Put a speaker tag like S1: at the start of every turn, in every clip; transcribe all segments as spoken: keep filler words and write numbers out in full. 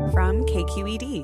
S1: from K Q E D.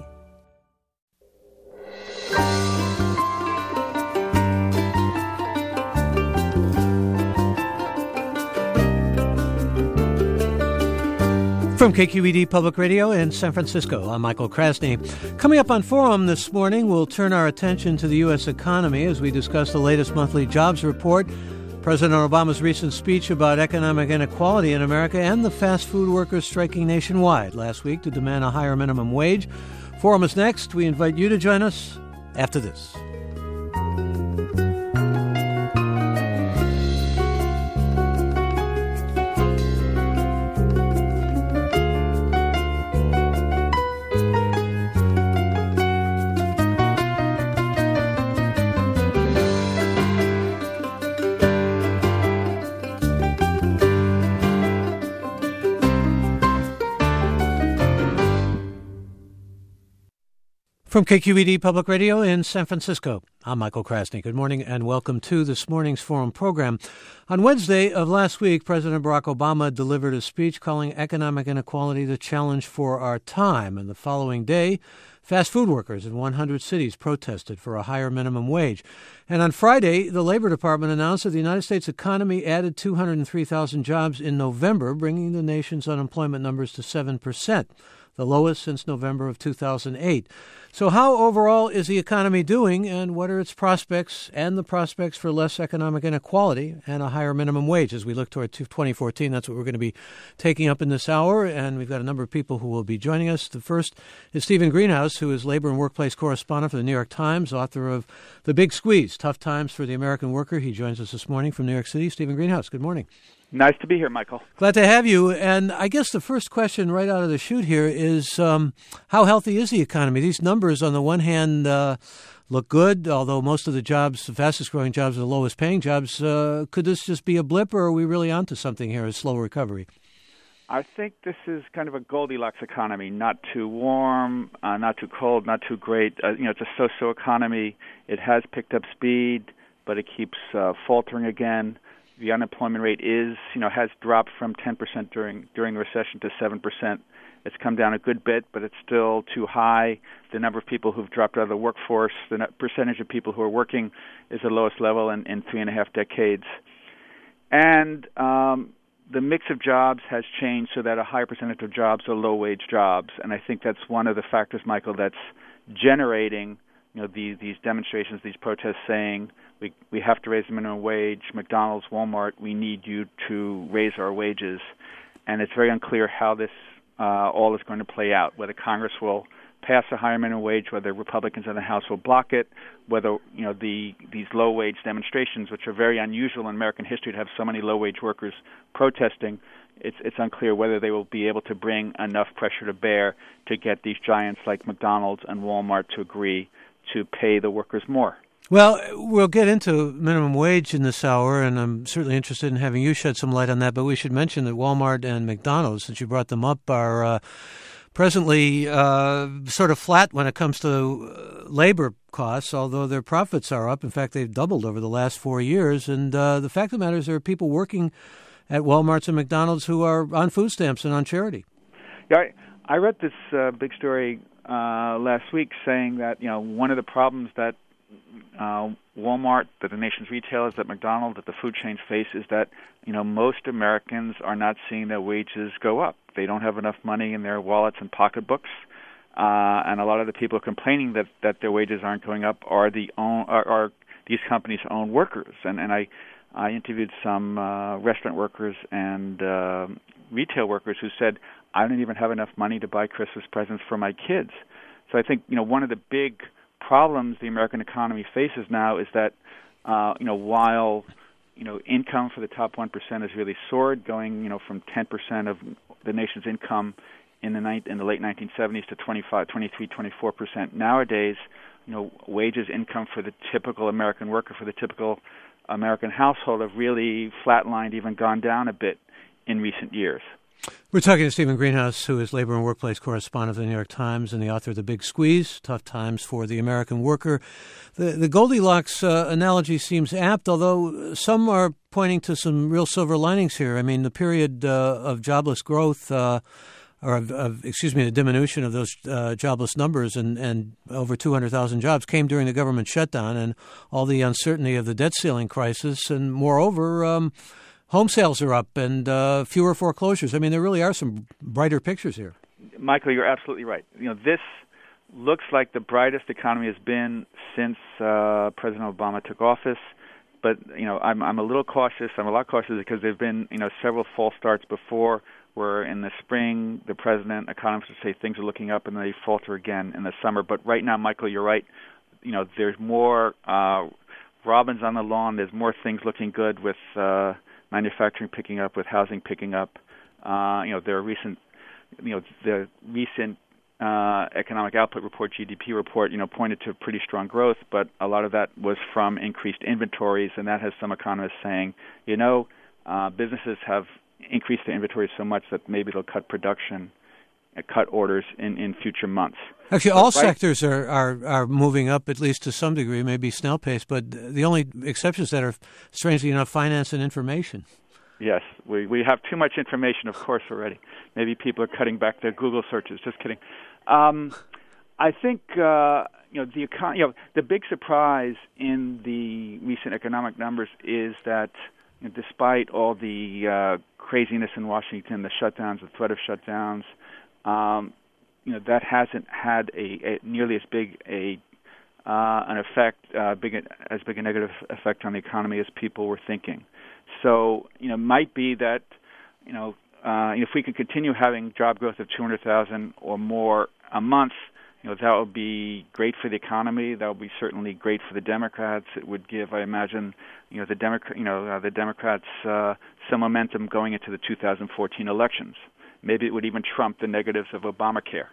S2: From K Q E D Public Radio in San Francisco, I'm Michael Krasny. Coming up on Forum this morning, we'll turn our attention to the U S economy as we discuss the latest monthly jobs report, President Obama's recent speech about economic inequality in America, and the fast food workers striking nationwide last week to demand a higher minimum wage. Forum is next. We invite you to join us after this. From K Q E D Public Radio in San Francisco, I'm Michael Krasny. Good morning and welcome to this morning's Forum program. On Wednesday of last week, President Barack Obama delivered a speech calling economic inequality the challenge for our time. And the following day, fast food workers in one hundred cities protested for a higher minimum wage. And on Friday, the Labor Department announced that the United States economy added two hundred three thousand jobs in November, bringing the nation's unemployment numbers to seven percent. The lowest since November of two thousand eight. So how overall is the economy doing, and what are its prospects and the prospects for less economic inequality and a higher minimum wage as we look toward twenty fourteen? That's what we're going to be taking up in this hour, and we've got a number of people who will be joining us. The first is Stephen Greenhouse, who is labor and workplace correspondent for the New York Times, author of The Big Squeeze, Tough Times for the American Worker. He joins us this morning from New York City. Stephen Greenhouse, good morning.
S3: Nice to be here, Michael.
S2: Glad to have you. And I guess the first question right out of the chute here is um, how healthy is the economy? These numbers, on the one hand, uh, look good, although most of the jobs, the fastest growing jobs, are the lowest paying jobs. Uh, could this just be a blip, or are we really onto something here, a slow recovery?
S3: I think this is kind of a Goldilocks economy, not too warm, uh, not too cold, not too great. Uh, you know, it's a so-so economy. It has picked up speed, but it keeps uh, faltering again. The unemployment rate is, you know, has dropped from ten percent during during the recession to seven percent. It's come down a good bit, but it's still too high. The number of people who've dropped out of the workforce, the percentage of people who are working, is the lowest level in, in three and a half decades. And um, the mix of jobs has changed so that a higher percentage of jobs are low-wage jobs. And I think that's one of the factors, Michael, that's generating, you know, these these demonstrations, these protests saying, We we have to raise the minimum wage. McDonald's, Walmart, we need you to raise our wages. And it's very unclear how this uh, all is going to play out, whether Congress will pass a higher minimum wage, whether Republicans in the House will block it, whether, you know, the these low-wage demonstrations, which are very unusual in American history to have so many low-wage workers protesting, it's it's unclear whether they will be able to bring enough pressure to bear to get these giants like McDonald's and Walmart to agree to pay the workers more.
S2: Well, we'll get into minimum wage in this hour, and I'm certainly interested in having you shed some light on that. But we should mention that Walmart and McDonald's, since you brought them up, are uh, presently uh, sort of flat when it comes to labor costs, although their profits are up. In fact, they've doubled over the last four years. And uh, the fact of the matter is there are people working at Walmart's and McDonald's who are on food stamps and on charity.
S3: Yeah, I, I read this uh, big story uh, last week saying that, you know, one of the problems that Uh, Walmart, that the nation's retailers, that McDonald's, that the food chains face is that, you know, most Americans are not seeing their wages go up. They don't have enough money in their wallets and pocketbooks, uh, and a lot of the people complaining that, that their wages aren't going up are the own, are, are these companies' own workers. And and I I interviewed some uh, restaurant workers and uh, retail workers who said, I don't even have enough money to buy Christmas presents for my kids. So I think, you know, one of the big problems the American economy faces now is that, uh, you know, while, you know, income for the top one percent has really soared, going, you know, from ten percent of the nation's income in the ni- in the late nineteen seventies to twenty-five, twenty-three, twenty-four percent nowadays, you know, wages, income for the typical American worker, for the typical American household have really flatlined, even gone down a bit in recent years.
S2: We're talking to Stephen Greenhouse, who is labor and workplace correspondent of the New York Times and the author of The Big Squeeze, Tough Times for the American Worker. The, the Goldilocks uh, analogy seems apt, although some are pointing to some real silver linings here. I mean, the period uh, of jobless growth uh, or of, of, excuse me, the diminution of those uh, jobless numbers and, and over two hundred thousand jobs came during the government shutdown and all the uncertainty of the debt ceiling crisis. And moreover, um, home sales are up and uh, fewer foreclosures. I mean, there really are some brighter pictures here.
S3: Michael, you're absolutely right. You know, this looks like the brightest economy has been since uh, President Obama took office. But, you know, I'm I'm a little cautious. I'm a lot cautious because there have been, you know, several false starts before where in the spring the president, economists would say things are looking up and then they falter again in the summer. But right now, Michael, you're right. You know, there's more uh, robins on the lawn. There's more things looking good with uh, manufacturing picking up, with housing picking up. Uh, you know, there are recent, you know, the recent Uh, economic output report, G D P report, you know, pointed to pretty strong growth, but a lot of that was from increased inventories, and that has some economists saying, you know, uh, businesses have increased their inventories so much that maybe they'll cut production, uh, cut orders in, in future months.
S2: Actually,
S3: but
S2: all
S3: right,
S2: sectors are, are, are moving up, at least to some degree, maybe snail pace, but the only exceptions that are, strangely enough, finance and information.
S3: Yes, we we have too much information, of course, already. Maybe people are cutting back their Google searches. Just kidding. Um, I think uh, you know the econ- you know the big surprise in the recent economic numbers is that you know, despite all the uh, craziness in Washington, the shutdowns, the threat of shutdowns, um, you know that hasn't had a, a nearly as big a uh, an effect, uh, big as big a negative effect on the economy as people were thinking. So, you know, might be that, you know, uh, if we can continue having job growth of two hundred thousand or more a month, you know, that would be great for the economy. That would be certainly great for the Democrats. It would give, I imagine, you know, the Democrat, you know, uh, the Democrats uh, some momentum going into the two thousand fourteen elections. Maybe it would even trump the negatives of Obamacare.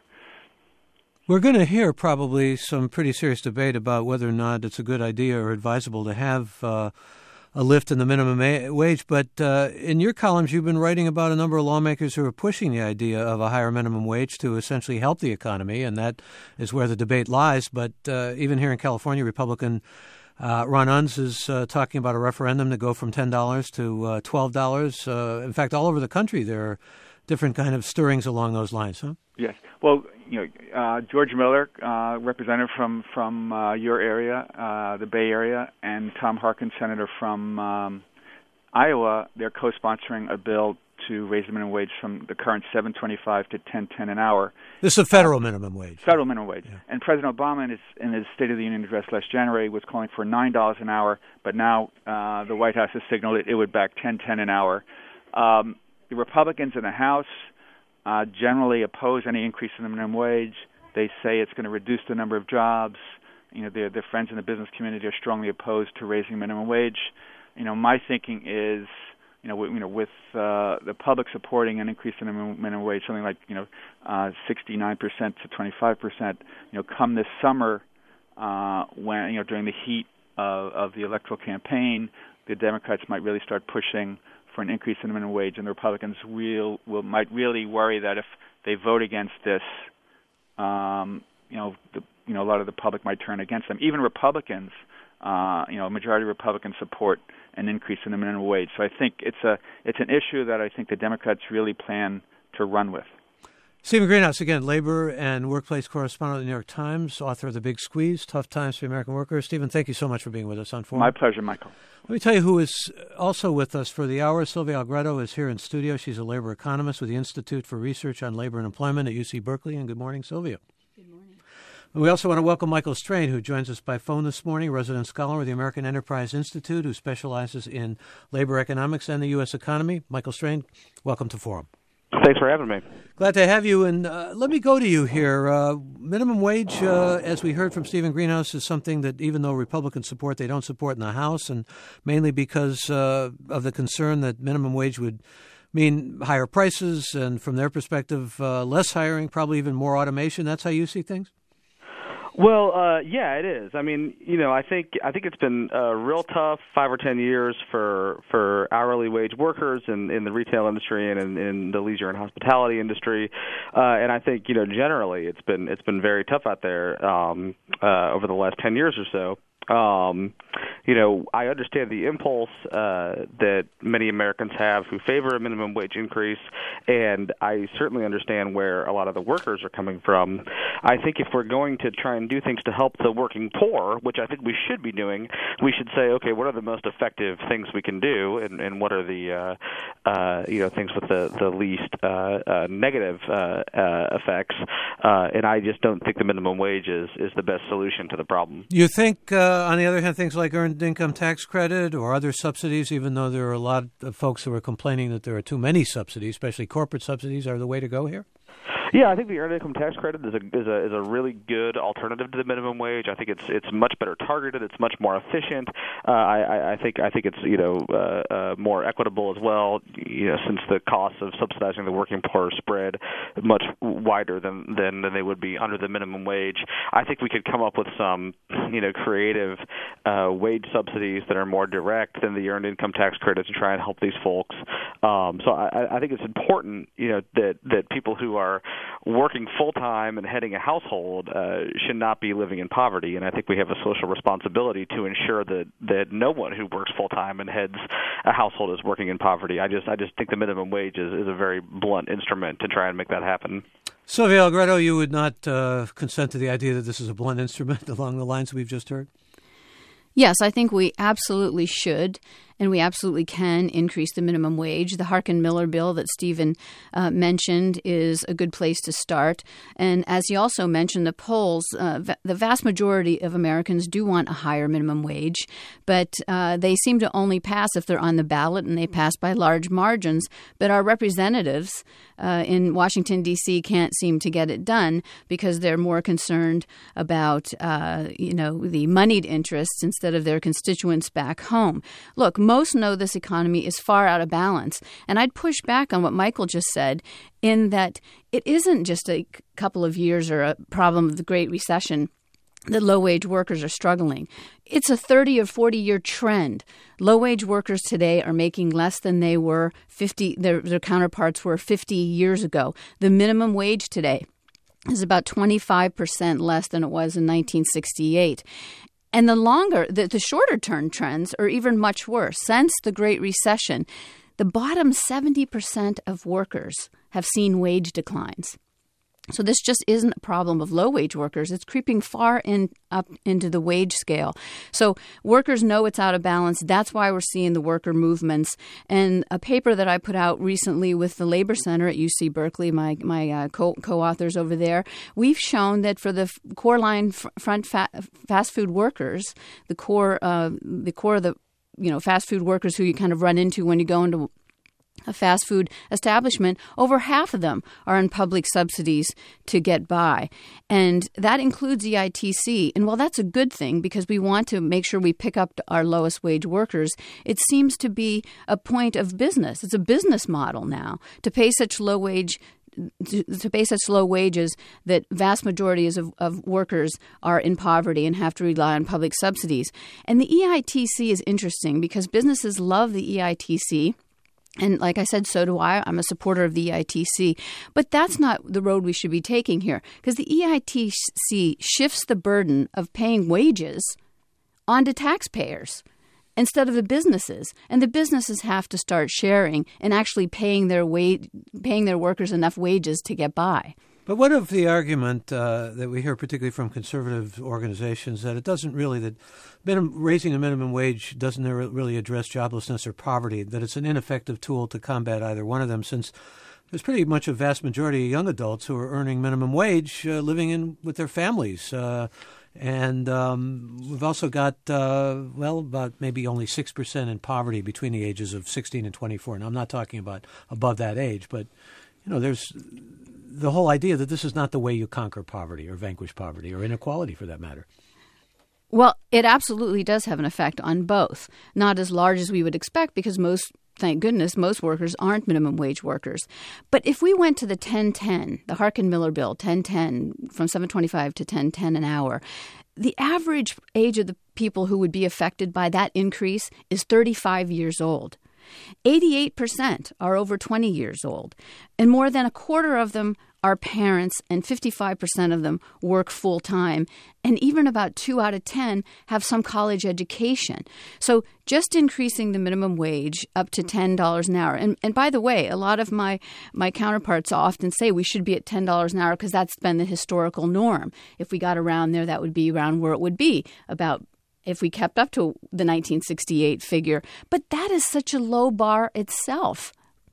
S2: We're going to hear probably some pretty serious debate about whether or not it's a good idea or advisable to have uh, a lift in the minimum wage. But uh, in your columns, you've been writing about a number of lawmakers who are pushing the idea of a higher minimum wage to essentially help the economy, and that is where the debate lies. But uh, even here in California, Republican uh, Ron Unz is uh, talking about a referendum to go from ten dollars to uh, twelve dollars. Uh, in fact, all over the country, there are different kind of stirrings along those lines, huh?
S3: Yes. Well, you know, uh, George Miller, uh, representative from from uh, your area, uh, the Bay Area, and Tom Harkin, senator from um, Iowa, they're co-sponsoring a bill to raise the minimum wage from the current seven twenty-five to ten ten an hour.
S2: This is a federal uh, minimum wage.
S3: Federal minimum wage.
S2: Yeah.
S3: And President Obama, in his, in his State of the Union address last January, was calling for nine dollars an hour, but now uh, the White House has signaled it, it would back ten ten an hour. Um, the Republicans in the House Uh, generally oppose any increase in the minimum wage. They say it's going to reduce the number of jobs. You know, their their friends in the business community are strongly opposed to raising minimum wage. You know, my thinking is, you know, w- you know, with uh, the public supporting an increase in the minimum wage, something like you know, uh, sixty-nine percent to twenty-five percent. You know, come this summer, uh, when you know during the heat of, of the electoral campaign, the Democrats might really start pushing for an increase in the minimum wage, and the Republicans real, will might really worry that if they vote against this, um, you know, the, you know, a lot of the public might turn against them. Even Republicans, uh, you know, a majority of Republicans support an increase in the minimum wage. So I think it's a it's an issue that I think the Democrats really plan to run with.
S2: Stephen Greenhouse, again, labor and workplace correspondent of the New York Times, author of The Big Squeeze, Tough Times for American Workers. Stephen, thank you so much for being with us on Forum.
S3: My pleasure, Michael.
S2: Let me tell you who is also with us for the hour. Sylvia Algretto is here in studio. She's a labor economist with the Institute for Research on Labor and Employment at U C Berkeley. And good morning, Sylvia.
S1: Good morning.
S2: And we also want to welcome Michael Strain, who joins us by phone this morning, resident scholar with the American Enterprise Institute, who specializes in labor economics and the U S economy. Michael Strain, welcome to Forum.
S4: Thanks for having me.
S2: Glad to have you. And uh, let me go to you here. Uh, minimum wage, uh, as we heard from Stephen Greenhouse, is something that even though Republicans support, they don't support in the House, and mainly because uh, of the concern that minimum wage would mean higher prices and, from their perspective, uh, less hiring, probably even more automation. That's how you see things?
S4: Well, uh, yeah, it is. I mean, you know, I think I think it's been uh, real tough five or ten years for for hourly wage workers in, in the retail industry and in, in the leisure and hospitality industry, uh, and I think you know generally it's been it's been very tough out there um, uh, over the last ten years or so. Um, you know, I understand the impulse uh, that many Americans have who favor a minimum wage increase, and I certainly understand where a lot of the workers are coming from. I think if we're going to try and do things to help the working poor, which I think we should be doing, we should say, okay, what are the most effective things we can do, and, and what are the uh, uh, you know things with the the least uh, uh, negative uh, uh, effects? Uh, and I just don't think the minimum wage is, is the best solution to the problem.
S2: You think, uh, on the other hand, things like earned income tax credit or other subsidies, even though there are a lot of folks who are complaining that there are too many subsidies, especially corporate subsidies, are the way to go here?
S4: Yeah, I think the earned income tax credit is a is a is a really good alternative to the minimum wage. I think it's it's much better targeted. It's much more efficient. Uh, I I think I think it's you know uh, uh, more equitable as well. You know, since the costs of subsidizing the working poor are spread much wider than than than they would be under the minimum wage. I think we could come up with some you know creative uh, wage subsidies that are more direct than the earned income tax credit to try and help these folks. Um, so I, I think it's important you know that that people who are working full-time and heading a household uh, should not be living in poverty, and I think we have a social responsibility to ensure that, that no one who works full-time and heads a household is working in poverty. I just I just think the minimum wage is, is a very blunt instrument to try and make that happen.
S2: Sylvia Algretto, you would not uh, consent to the idea that this is a blunt instrument along the lines we've just heard?
S1: Yes, I think we absolutely should, and we absolutely can increase the minimum wage. The Harkin-Miller bill that Stephen uh, mentioned is a good place to start. And as he also mentioned, the polls, uh, v- the vast majority of Americans do want a higher minimum wage, but uh, they seem to only pass if they're on the ballot, and they pass by large margins. But our representatives uh, in Washington, D C can't seem to get it done because they're more concerned about, uh, you know, the moneyed interests instead of their constituents back home. Look, most know this economy is far out of balance. And I'd push back on what Michael just said in that it isn't just a couple of years or a problem of the Great Recession that low-wage workers are struggling. It's a thirty or forty-year trend. Low-wage workers today are making less than they were fifty, their, their counterparts were fifty years ago. The minimum wage today is about twenty-five percent less than it was in nineteen sixty-eight. And the longer, the, the shorter term trends are even much worse. Since the Great Recession, the bottom seventy percent of workers have seen wage declines. So this just isn't a problem of low-wage workers. It's creeping far in up into the wage scale. So workers know it's out of balance. That's why we're seeing the worker movements. And a paper that I put out recently with the Labor Center at U C Berkeley, my my uh, co- co-authors over there, we've shown that for the core line f- front fa- fast food workers, the core uh, the core of the you know fast food workers who you kind of run into when you go into a fast food establishment, over half of them are on public subsidies to get by. And that includes E I T C. And while that's a good thing because we want to make sure we pick up our lowest wage workers, it seems to be a point of business. It's a business model now to pay such low wage To, to pay such low wages that vast majorities of, of workers are in poverty and have to rely on public subsidies. And the E I T C is interesting because businesses love the E I T C. And like I said, so do I. I'm a supporter of the E I T C. But that's not the road we should be taking here because the E I T C shifts the burden of paying wages onto taxpayers instead of the businesses. And the businesses have to start sharing and actually paying their wage, paying their workers enough wages to get by.
S2: But what of the argument uh, that we hear particularly from conservative organizations that it doesn't really, that minimum, raising the minimum wage doesn't really address joblessness or poverty, that it's an ineffective tool to combat either one of them since there's pretty much a vast majority of young adults who are earning minimum wage uh, living in with their families. Uh, and um, we've also got, uh, well, about maybe only six percent in poverty between the ages of sixteen and twenty-four. And I'm not talking about above that age, but, you know, there's the whole idea that this is not the way you conquer poverty or vanquish poverty or inequality for that matter.
S1: Well, it absolutely does have an effect on both. Not as large as we would expect because most, thank goodness, most workers aren't minimum wage workers. But if we went to the ten ten, the Harkin-Miller bill, ten ten, from seven twenty-five to ten ten an hour, the average age of the people who would be affected by that increase is thirty-five years old. eighty-eight percent are over twenty years old, and more than a quarter of them are parents, and fifty-five percent of them work full time. And even about two out of ten have some college education. So just increasing the minimum wage up to ten dollars an hour. And, and by the way, a lot of my, my counterparts often say we should be at ten dollars an hour because that's been the historical norm. If we got around there, that would be around where it would be, about if we kept up to the nineteen sixty-eight figure. But that is such a low bar itself.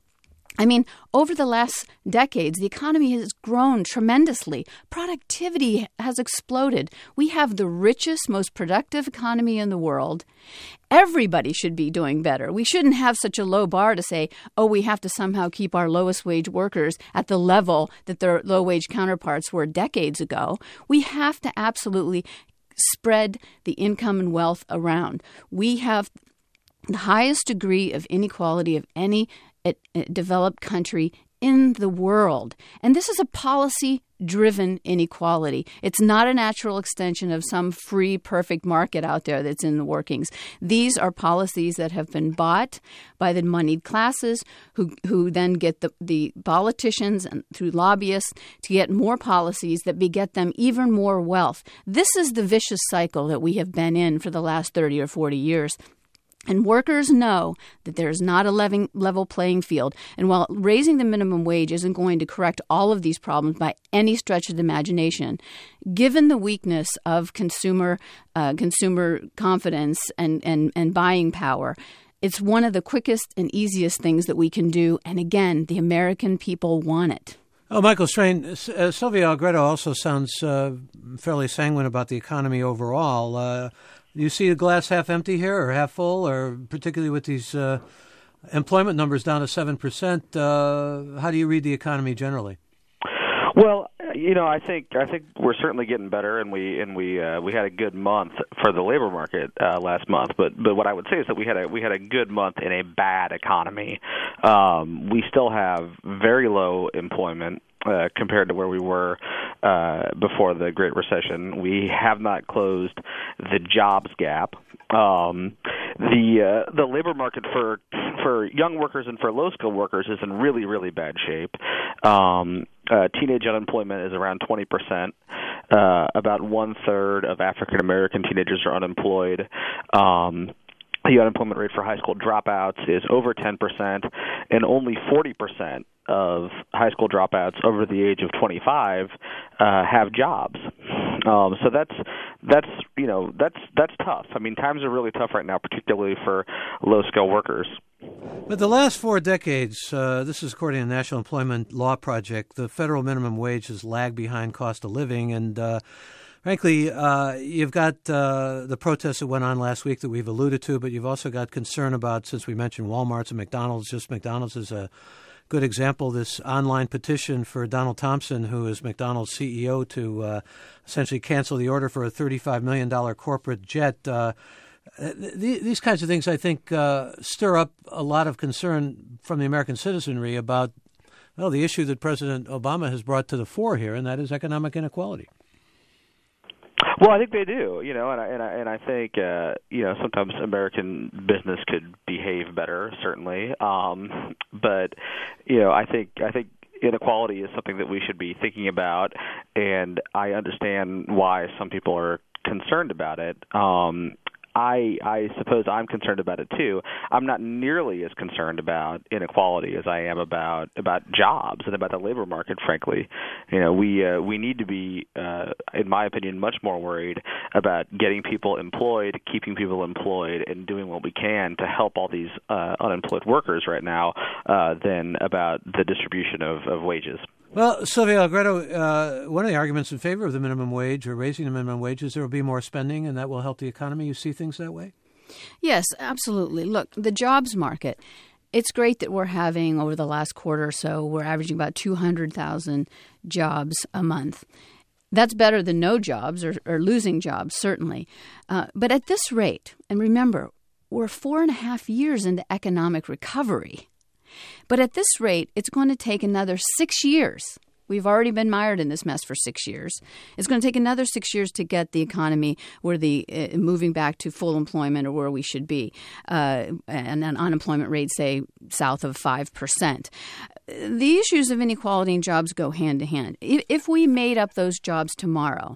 S1: I mean, over the last decades, the economy has grown tremendously. Productivity has exploded. We have the richest, most productive economy in the world. Everybody should be doing better. We shouldn't have such a low bar to say, oh, we have to somehow keep our lowest wage workers at the level that their low wage counterparts were decades ago. We have to absolutely spread the income and wealth around. We have the highest degree of inequality of any a developed country in the world. And this is a policy-driven inequality. It's not a natural extension of some free, perfect market out there that's in the workings. These are policies that have been bought by the moneyed classes who who then get the, the politicians and through lobbyists to get more policies that beget them even more wealth. This is the vicious cycle that we have been in for the last thirty or forty years. And workers know that there is not a level playing field. And while raising the minimum wage isn't going to correct all of these problems by any stretch of the imagination, given the weakness of consumer uh, consumer confidence and, and, and buying power, it's one of the quickest and easiest things that we can do. And again, the American people want it.
S2: Oh, Michael Strain, uh, Silvia Algretto also sounds uh, fairly sanguine about the economy overall. Uh, Do you see the glass half empty here or half full, or particularly with these uh, employment numbers down to seven percent? Uh, how do you read the economy generally?
S4: Well, you know, I think I think we're certainly getting better, and we and we uh, we had a good month for the labor market uh, last month. But but what I would say is that we had a we had a good month in a bad economy. Um, we still have very low employment uh, compared to where we were uh, before the Great Recession. We have not closed the jobs gap. Um, the uh, the labor market for for young workers and for low skilled workers is in really really bad shape. Um, uh, teenage unemployment is around twenty percent. Uh, about one third of African American teenagers are unemployed. Um, The unemployment rate for high school dropouts is over ten percent, and only forty percent of high school dropouts over the age of twenty-five uh, have jobs. Um, so that's that's you know that's that's tough. I mean, times are really tough right now, particularly for low-skill workers.
S2: But the last four decades, uh, this is according to the National Employment Law Project, the federal minimum wage has lagged behind cost of living, and uh, frankly, uh, you've got uh, the protests that went on last week that we've alluded to, but you've also got concern about, since we mentioned Walmart's and McDonald's, just McDonald's is a good example, this online petition for Donald Thompson, who is McDonald's C E O, to uh, essentially cancel the order for a thirty-five million dollars corporate jet. Uh, th- these kinds of things, I think, uh, stir up a lot of concern from the American citizenry about, well, the issue that President Obama has brought to the fore here, and that is economic inequality.
S4: Well, I think they do, you know, and I and I, and I think uh, you know sometimes American business could behave better, certainly. Um, but you know, I think I think inequality is something that we should be thinking about, and I understand why some people are concerned about it. Um, I, I suppose I'm concerned about it too. I'm not nearly as concerned about inequality as I am about about jobs and about the labor market. Frankly, you know, we uh, we need to be, uh, in my opinion, much more worried about getting people employed, keeping people employed, and doing what we can to help all these uh, unemployed workers right now uh, than about the distribution of, of wages.
S2: Well, Silvia Algretto, uh, one of the arguments in favor of the minimum wage or raising the minimum wage is there will be more spending and that will help the economy. You see things that way?
S1: Yes, absolutely. Look, the jobs market, it's great that we're having over the last quarter or so, we're averaging about two hundred thousand jobs a month. That's better than no jobs or, or losing jobs, certainly. Uh, but at this rate, and remember, we're four and a half years into economic recovery. But at this rate, it's going to take another six years. We've already been mired in this mess for six years. It's going to take another six years to get the economy where the uh, moving back to full employment or where we should be, uh, and an unemployment rate, say, south of five percent. the issues of inequality in jobs go hand to hand. If, if we made up those jobs tomorrow,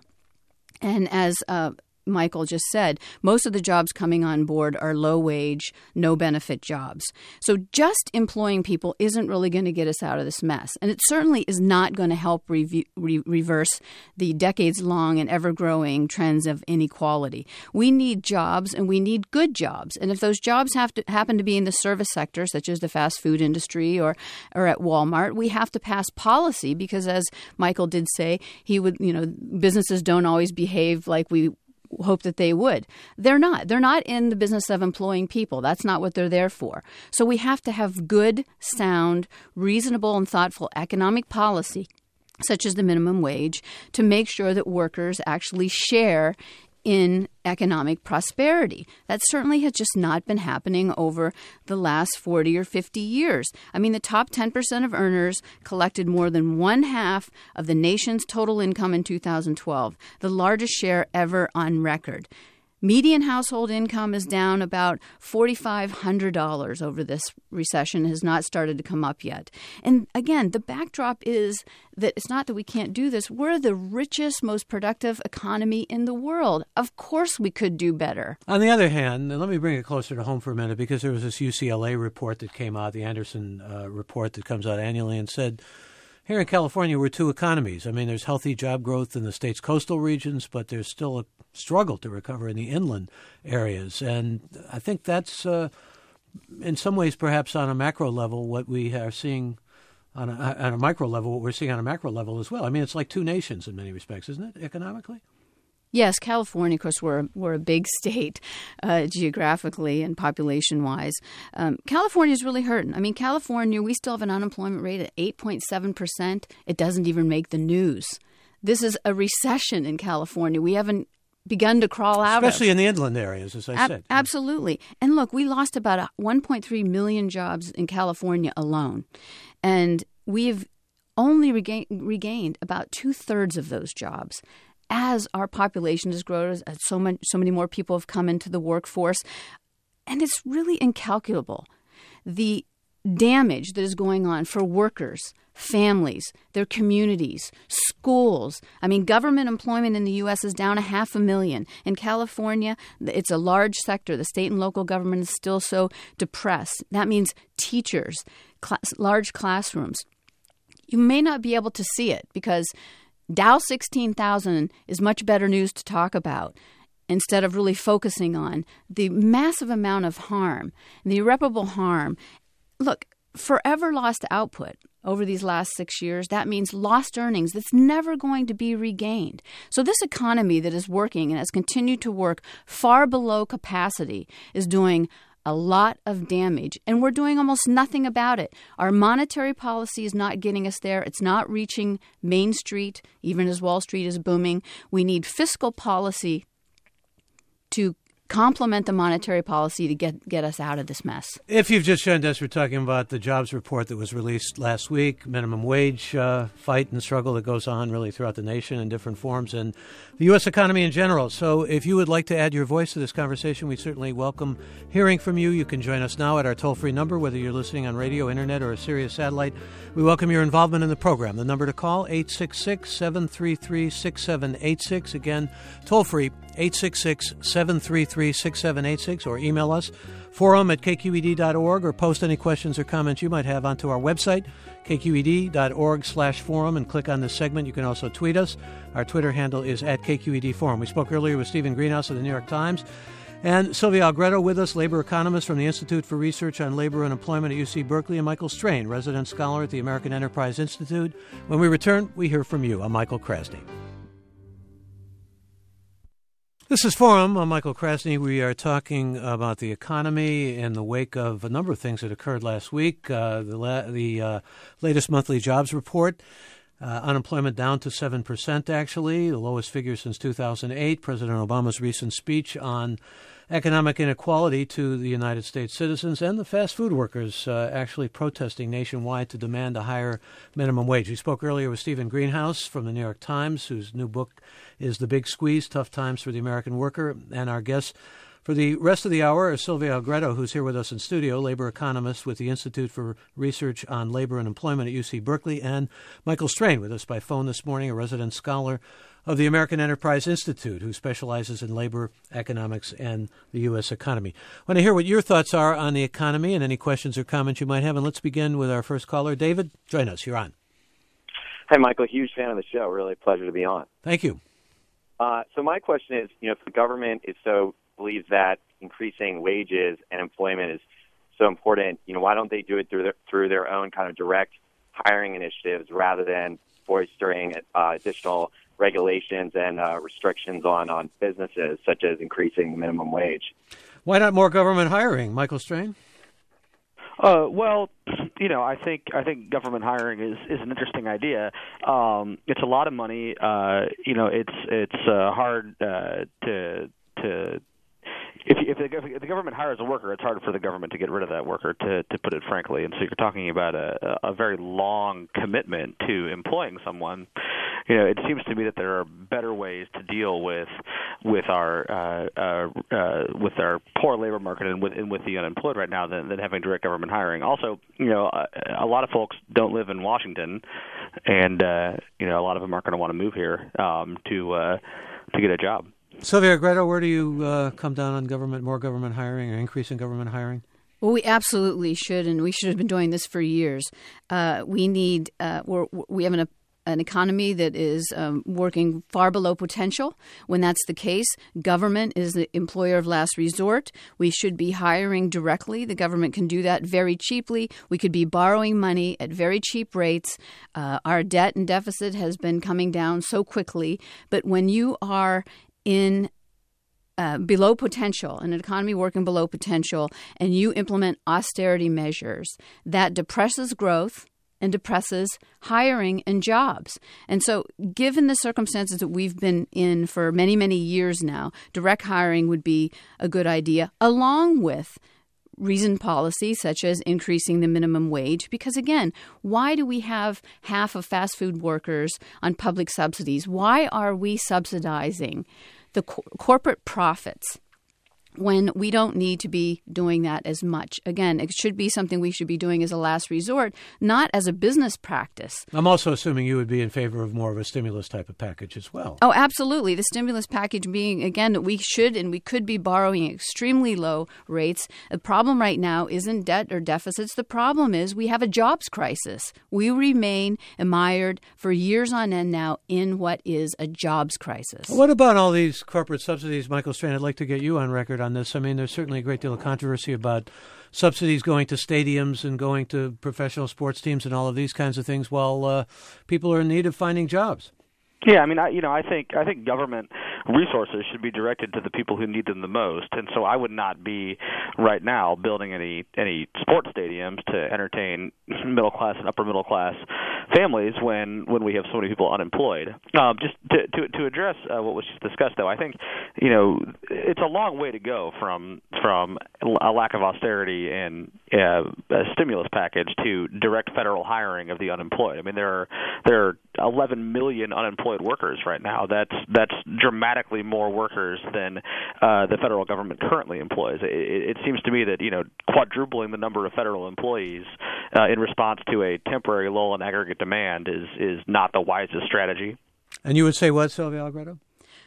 S1: and as uh, Michael just said, most of the jobs coming on board are low-wage, no-benefit jobs. So just employing people isn't really going to get us out of this mess. And it certainly is not going to help re- re- reverse the decades-long and ever-growing trends of inequality. We need jobs, and we need good jobs. And if those jobs have to happen to be in the service sector, such as the fast food industry or, or at Walmart, we have to pass policy because, as Michael did say, he would, you know, businesses don't always behave like we hope that they would. They're not. They're not in the business of employing people. That's not what they're there for. So we have to have good, sound, reasonable, and thoughtful economic policy, such as the minimum wage, to make sure that workers actually share in economic prosperity. That certainly has just not been happening over the last forty or fifty years. I mean, the top ten percent of earners collected more than one half of the nation's total income in two thousand twelve, the largest share ever on record. Median household income is down about four thousand five hundred dollars over this recession, has not started to come up yet. And again, the backdrop is that it's not that we can't do this. We're the richest, most productive economy in the world. Of course we could do better.
S2: On the other hand, let me bring it closer to home for a minute, because there was this U C L A report that came out, the Anderson uh, report that comes out annually, and said, here in California, we're two economies. I mean, there's healthy job growth in the state's coastal regions, but there's still a struggle to recover in the inland areas. And I think that's, uh, in some ways, perhaps on a macro level, what we are seeing on a, on a micro level, what we're seeing on a macro level as well. I mean, it's like two nations in many respects, isn't it, economically?
S1: Yes, California, of course, we're, we're a big state uh, geographically and population-wise. Um, California is really hurting. I mean, California, we still have an unemployment rate at eight point seven percent. It doesn't even make the news. This is a recession in California. We haven't begun to crawl out
S2: Especially
S1: of.
S2: Especially in the inland areas, as I
S1: Ab-
S2: said.
S1: Absolutely. And look, we lost about one point three million jobs in California alone. And we've only regain- regained about two-thirds of those jobs. As our population has grown, as so many, so many more people have come into the workforce, and it's really incalculable. The damage that is going on for workers, families, their communities, schools. I mean, government employment in the U S is down a half a million. In California, it's a large sector. The state and local government is still so depressed. That means teachers, class, large classrooms. You may not be able to see it because Dow sixteen thousand is much better news to talk about instead of really focusing on the massive amount of harm, the irreparable harm. Look, forever lost output over these last six years, that means lost earnings that's never going to be regained. So this economy that is working and has continued to work far below capacity is doing a lot of damage, and we're doing almost nothing about it. Our monetary policy is not getting us there. It's not reaching Main Street, even as Wall Street is booming. We need fiscal policy to complement the monetary policy to get, get us out of this mess.
S2: If you've just joined us, we're talking about the jobs report that was released last week, minimum wage uh, fight and struggle that goes on really throughout the nation in different forms, and the U S economy in general. So if you would like to add your voice to this conversation, we certainly welcome hearing from you. You can join us now at our toll-free number, whether you're listening on radio, internet, or a Sirius satellite. We welcome your involvement in the program. The number to call, eight six six, seven three three, six seven eight six. Again, toll-free, eight six six, seven three three, six seven eight six, or email us, forum at k q e d dot org, or post any questions or comments you might have onto our website, k q e d dot org slash forum, and click on this segment. You can also tweet us. Our Twitter handle is at K Q E D Forum. We spoke earlier with Stephen Greenhouse of the New York Times, and Sylvia Algretto with us, labor economist from the Institute for Research on Labor and Employment at U C Berkeley, and Michael Strain, resident scholar at the American Enterprise Institute. When we return, we hear from you. I'm Michael Krasny. This is Forum. I'm Michael Krasny. We are talking about the economy in the wake of a number of things that occurred last week. Uh, the la- the uh, latest monthly jobs report, uh, unemployment down to seven percent, actually, the lowest figure since two thousand eight. President Obama's recent speech on economic inequality to the United States citizens, and the fast food workers uh, actually protesting nationwide to demand a higher minimum wage. We spoke earlier with Stephen Greenhouse from the New York Times, whose new book is The Big Squeeze, Tough Times for the American Worker, and our guest For the rest of the hour is Sylvia Algretto, who's here with us in studio, labor economist with the Institute for Research on Labor and Employment at U C Berkeley, and Michael Strain with us by phone this morning, a resident scholar of the American Enterprise Institute, who specializes in labor economics and the U S economy. I want to hear what your thoughts are on the economy and any questions or comments you might have. And let's begin with our first caller. David, join us. You're on.
S5: Hi, Michael. Huge fan of the show. Really a pleasure to be on.
S2: Thank you.
S5: Uh, so my question is, you know, if the government is so believes that increasing wages and employment is so important, you know, why don't they do it through their, through their own kind of direct hiring initiatives rather than foisting uh, additional regulations and uh, restrictions on, on businesses, such as increasing the minimum wage?
S2: Why not more government hiring, Michael Strain?
S4: Uh, well, you know, I think I think government hiring is, is an interesting idea. Um, it's a lot of money. Uh, you know, it's it's uh, hard uh, to to. If, if, the, if the government hires a worker, it's hard for the government to get rid of that worker, to, to put it frankly. And so you're talking about a, a very long commitment to employing someone. You know, it seems to me that there are better ways to deal with with our uh, uh, uh, with our poor labor market and with, and with the unemployed right now than, than having direct government hiring. Also, you know, a, a lot of folks don't live in Washington, and uh, you know, a lot of them aren't going to want to move here um, to uh, to get a job.
S2: Sylvia Algretto, where do you uh, come down on government, more government hiring or increasing government hiring?
S1: Well, we absolutely should, and we should have been doing this for years. Uh, we need, uh, we're, we have an, an economy that is um, working far below potential. When that's the case, government is the employer of last resort. We should be hiring directly. The government can do that very cheaply. We could be borrowing money at very cheap rates. Uh, our debt and deficit has been coming down so quickly. But when you are in uh, below potential, an economy working below potential, and you implement austerity measures, that depresses growth and depresses hiring and jobs. And so given the circumstances that we've been in for many, many years now, direct hiring would be a good idea, along with reasoned policy such as increasing the minimum wage. Because again, why do we have half of fast food workers on public subsidies? Why are we subsidizing the co- corporate profits when we don't need to be doing that as much? Again, it should be something we should be doing as a last resort, not as a business practice.
S2: I'm also assuming you would be in favor of more of a stimulus type of package as well.
S1: Oh, absolutely. The stimulus package being, again, that we should and we could be borrowing extremely low rates. The problem right now isn't debt or deficits. The problem is we have a jobs crisis. We remain mired for years on end now in what is a jobs crisis.
S2: What about all these corporate subsidies, Michael Strain? I'd like to get you on record on this. I mean, there's certainly a great deal of controversy about subsidies going to stadiums and going to professional sports teams and all of these kinds of things while uh, people are in need of finding jobs.
S4: Yeah, I mean, I, you know, I think I think government resources should be directed to the people who need them the most, and so I would not be right now building any any sports stadiums to entertain middle class and upper middle class families when when we have so many people unemployed. Um, just to to, to address uh, what was just discussed, though, I think you know it's a long way to go from from a lack of austerity and uh, a stimulus package to direct federal hiring of the unemployed. I mean, there are there are eleven million unemployed workers right now. That's that's dramatically more workers than uh, the federal government currently employs. It, it seems to me that you know quadrupling the number of federal employees uh, in response to a temporary lull in aggregate demand is is not the wisest strategy.
S2: And you would say what, Sylvia Algretto?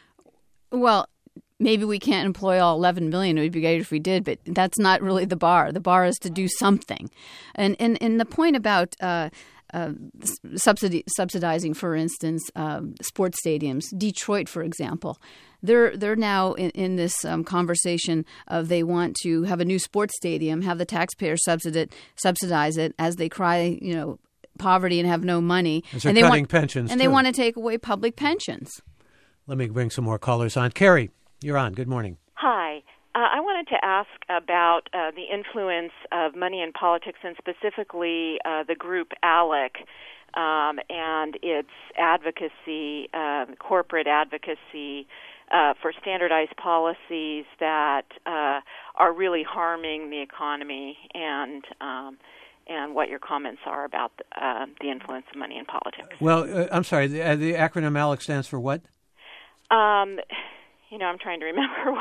S1: Well, maybe we can't employ all eleven million. It would be great if we did, but that's not really the bar. The bar is to do something. And and, and the point about uh, Uh, subsidi- subsidizing, for instance, um, sports stadiums. Detroit, for example, they're they're now in, in this um, conversation of they want to have a new sports stadium, have the taxpayer subsidize subsidize it as they cry, you know, poverty and have no money.
S2: As they're
S1: and they
S2: cutting
S1: want,
S2: pensions,
S1: and
S2: too.
S1: they want to take away public pensions.
S2: Let me bring some more callers on. Carrie, you're on. Good morning.
S6: Hi. Uh, I wanted to ask about uh, the influence of money in politics, and specifically uh, the group ALEC um, and its advocacy, uh, corporate advocacy uh, for standardized policies that uh, are really harming the economy, and um, and what your comments are about uh, the influence of money in politics.
S2: Well, uh, I'm sorry. The, uh, the acronym ALEC stands for what?
S6: Um, you know, I'm trying to remember what.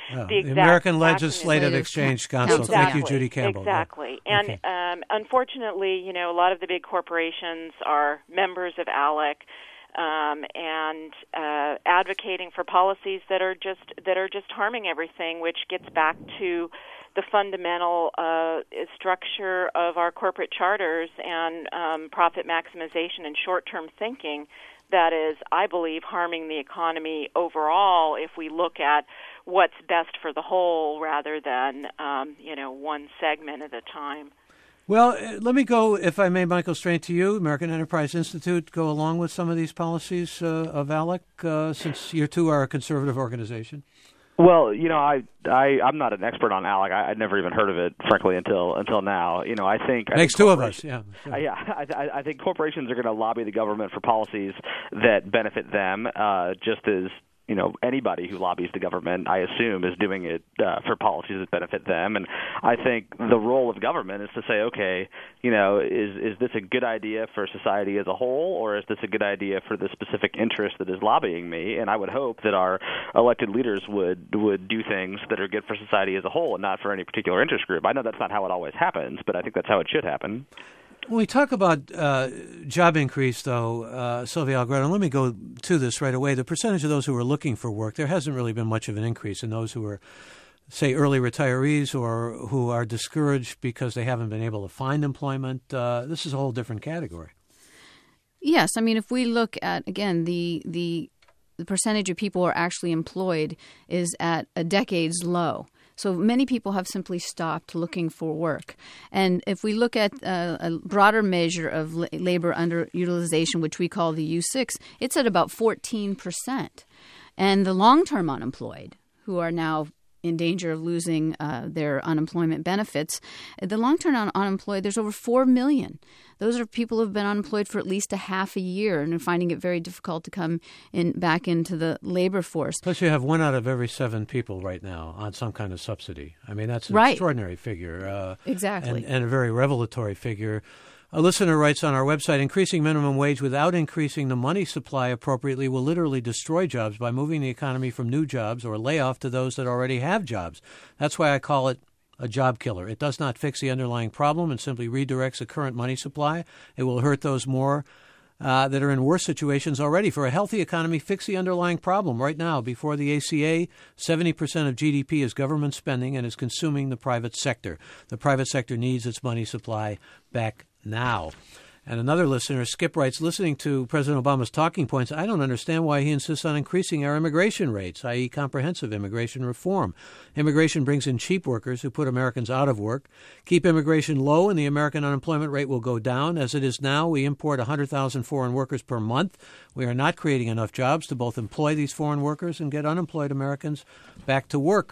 S2: Oh,
S6: the exact
S2: American
S6: acronym.
S2: Legislative Exchange Council.
S6: Exactly.
S2: Thank you, Judy Campbell.
S6: Exactly.
S2: Yeah.
S6: And
S2: okay.
S6: um, unfortunately, you know, a lot of the big corporations are members of ALEC um, and uh, advocating for policies that are just that are just harming everything, which gets back to the fundamental uh, structure of our corporate charters and um, profit maximization and short-term thinking that is, I believe, harming the economy overall if we look at what's best for the whole rather than, um, you know, one segment at a time.
S2: Well, let me go, if I may, Michael Strain, to you. American Enterprise Institute, go along with some of these policies uh, of ALEC, uh, since you two are a conservative organization.
S4: Well, you know, I, I, I'm not an expert on ALEC. I, I'd never even heard of it, frankly, until until now. You know, I think... I
S2: Makes
S4: think
S2: two of us, yeah.
S4: Uh, yeah, I, I think corporations are going to lobby the government for policies that benefit them, uh, just as, you know, anybody who lobbies the government, I assume, is doing it uh, for policies that benefit them. And I think the role of government is to say, okay, you know, is is this a good idea for society as a whole, or is this a good idea for the specific interest that is lobbying me? And I would hope that our elected leaders would would do things that are good for society as a whole and not for any particular interest group. I know that's not how it always happens, but I think that's how it should happen.
S2: When we talk about uh, job increase, though, uh, Sylvia Algretto, let me go to this right away. The percentage of those who are looking for work, there hasn't really been much of an increase in those who are, say, early retirees or who are discouraged because they haven't been able to find employment. Uh, this is a whole different category.
S1: Yes. I mean, if we look at, again, the the, the percentage of people who are actually employed is at a decade's low. So many people have simply stopped looking for work. And if we look at uh, a broader measure of la- labor underutilization, which we call the U six, it's at about fourteen percent. And the long-term unemployed, who are now in danger of losing uh, their unemployment benefits, the long-term un- unemployed, there's over four million. Those are people who have been unemployed for at least a half a year and are finding it very difficult to come in back into the labor force.
S2: Plus, you have one out of every seven people right now on some kind of subsidy. I mean, that's an
S1: right.
S2: extraordinary figure. Uh,
S1: exactly.
S2: And, and a very revelatory figure. A listener writes on our website, increasing minimum wage without increasing the money supply appropriately will literally destroy jobs by moving the economy from new jobs or layoff to those that already have jobs. That's why I call it a job killer. It does not fix the underlying problem and simply redirects the current money supply. It will hurt those more uh, that are in worse situations already. For a healthy economy, fix the underlying problem right now. Before the A C A, seventy percent of G D P is government spending and is consuming the private sector. The private sector needs its money supply back now. And another listener, Skip, writes, listening to President Obama's talking points, I don't understand why he insists on increasing our immigration rates, that is comprehensive immigration reform. Immigration brings in cheap workers who put Americans out of work. Keep immigration low and the American unemployment rate will go down. As it is now, we import one hundred thousand foreign workers per month. We are not creating enough jobs to both employ these foreign workers and get unemployed Americans back to work.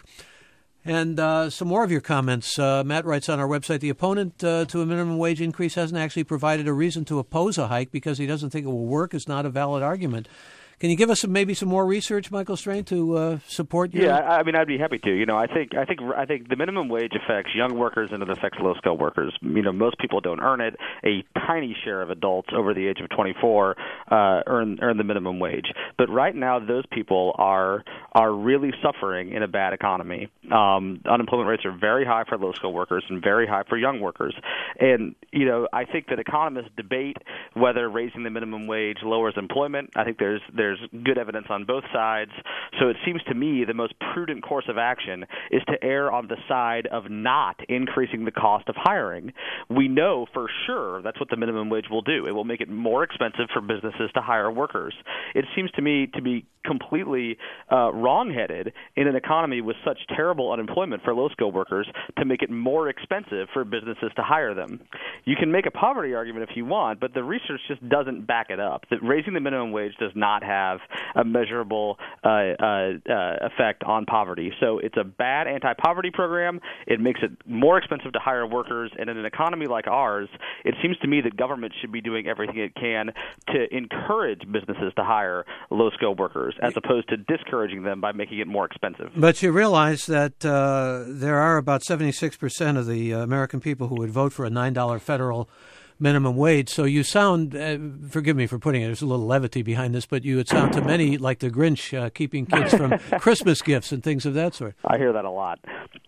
S2: And uh, some more of your comments. Uh, Matt writes on our website, the opponent uh, to a minimum wage increase hasn't actually provided a reason to oppose a hike because he doesn't think it will work. It's not a valid argument. Can you give us some, maybe some more research, Michael Strain, to uh, support your?
S4: Yeah, I mean, I'd be happy to. You know, I think, I think, I think the minimum wage affects young workers and it affects low-skilled workers. You know, most people don't earn it. A tiny share of adults over the age of twenty-four uh, earn earn the minimum wage. But right now, those people are are really suffering in a bad economy. Um, unemployment rates are very high for low-skilled workers and very high for young workers. And you know, I think that economists debate whether raising the minimum wage lowers employment. I think there's there's There's good evidence on both sides. So it seems to me the most prudent course of action is to err on the side of not increasing the cost of hiring. We know for sure that's what the minimum wage will do. It will make it more expensive for businesses to hire workers. It seems to me to be completely uh, wrong-headed in an economy with such terrible unemployment for low-skilled workers to make it more expensive for businesses to hire them. You can make a poverty argument if you want, but the research just doesn't back it up. That raising the minimum wage does not have have a measurable uh, uh, uh, effect on poverty. So it's a bad anti-poverty program. It makes it more expensive to hire workers. And in an economy like ours, it seems to me that government should be doing everything it can to encourage businesses to hire low-skilled workers as opposed to discouraging them by making it more expensive.
S2: But you realize that uh, there are about seventy-six percent of the American people who would vote for a nine dollars federal minimum wage. So you sound, uh, forgive me for putting it, there's a little levity behind this, but you would sound to many like the Grinch uh, keeping kids from Christmas gifts and things of that sort.
S4: I hear that a lot.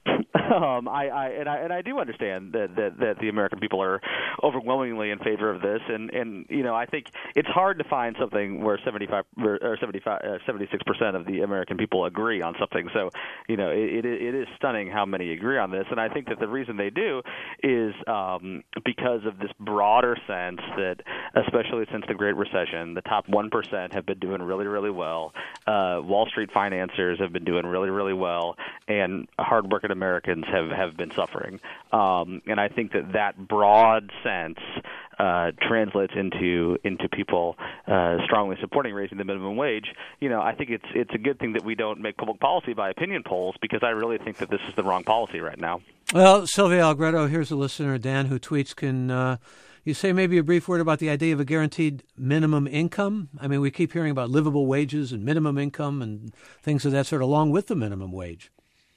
S4: Um, I, I and I and I do understand that, that that the American people are overwhelmingly in favor of this, and, and you know I think it's hard to find something where seventy-five or seventy-five, uh, seventy-six percent of the American people agree on something. So you know it, it it is stunning how many agree on this, and I think that the reason they do is um, because of this broader sense that, especially since the Great Recession, the top one percent have been doing really really well. Uh, Wall Street financiers have been doing really really well, and hardworking Americans have, have been suffering. Um, and I think that that broad sense uh, translates into into people uh, strongly supporting raising the minimum wage. You know, I think it's it's a good thing that we don't make public policy by opinion polls, because I really think that this is the wrong policy right now.
S2: Well, Sylvia Algretto, here's a listener, Dan, who tweets, can uh, you say maybe a brief word about the idea of a guaranteed minimum income? I mean, we keep hearing about livable wages and minimum income and things of that sort along with the minimum wage.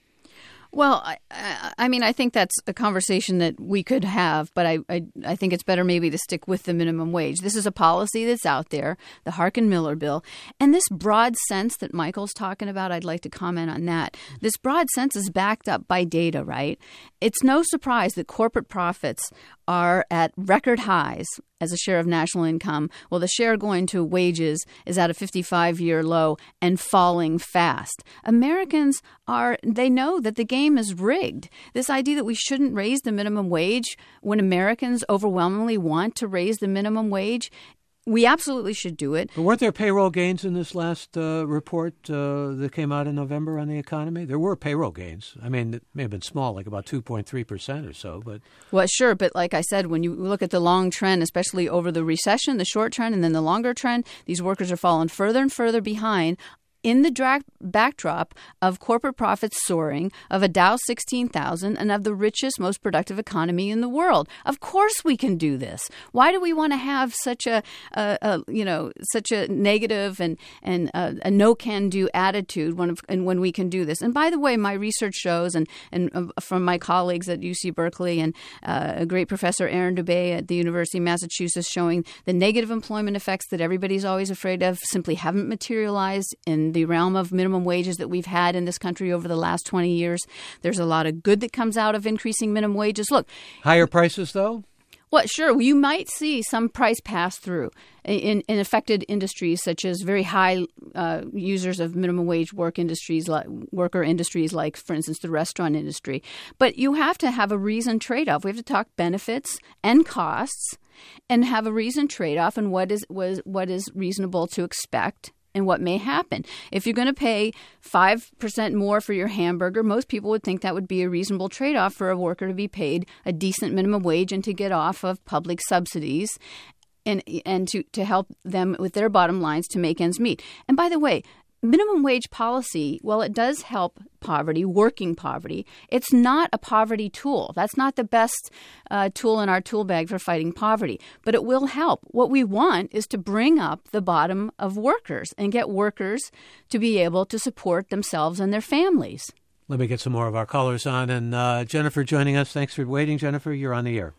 S1: Well, I, I mean, I think that's a conversation that we could have, but I, I, I think it's better maybe to stick with the minimum wage. This is a policy that's out there, the Harkin-Miller bill, and this broad sense that Michael's talking about, I'd like to comment on that. This broad sense is backed up by data, right? It's no surprise that corporate profits are at record highs as a share of national income. Well, the share going to wages is at a fifty-five-year low and falling fast. Americans are, they know that the game is rigged. This idea that we shouldn't raise the minimum wage when Americans overwhelmingly want to raise the minimum wage, we absolutely should do it.
S2: But weren't there payroll gains in this last uh, report uh, that came out in November on the economy? There were payroll gains. I mean, it may have been small, like about two point three percent or so. But
S1: Well, sure. But like I said, when you look at the long trend, especially over the recession, the short trend, and then the longer trend, these workers are falling further and further behind in the dra- backdrop of corporate profits soaring, of a Dow sixteen thousand, and of the richest, most productive economy in the world. Of course we can do this. Why do we want to have such a, a, a you know, such a negative and, and a, a no-can-do attitude when, and when we can do this? And by the way, my research shows, and, and uh, from my colleagues at U C Berkeley and uh, a great professor, Aaron Dubé at the University of Massachusetts, showing the negative employment effects that everybody's always afraid of simply haven't materialized in the realm of minimum wages that we've had in this country over the last twenty years. There's a lot of good that comes out of increasing minimum wages. Look,
S2: higher prices, though?
S1: Well, sure. You might see some price pass through in, in affected industries, such as very high uh, users of minimum wage work industries, like worker industries, like, for instance, the restaurant industry. But you have to have a reasoned trade-off. We have to talk benefits and costs, and have a reasoned trade-off and what is was what is reasonable to expect and what may happen. If you're going to pay five percent more for your hamburger, most people would think that would be a reasonable trade-off for a worker to be paid a decent minimum wage and to get off of public subsidies and and to, to help them with their bottom lines to make ends meet. And by the way, minimum wage policy, while it does help poverty, working poverty, it's not a poverty tool. That's not the best uh, tool in our tool bag for fighting poverty, but it will help. What we want is to bring up the bottom of workers and get workers to be able to support themselves and their families.
S2: Let me get some more of our callers on. And uh, Jennifer joining us. Thanks for waiting, Jennifer. You're on the air.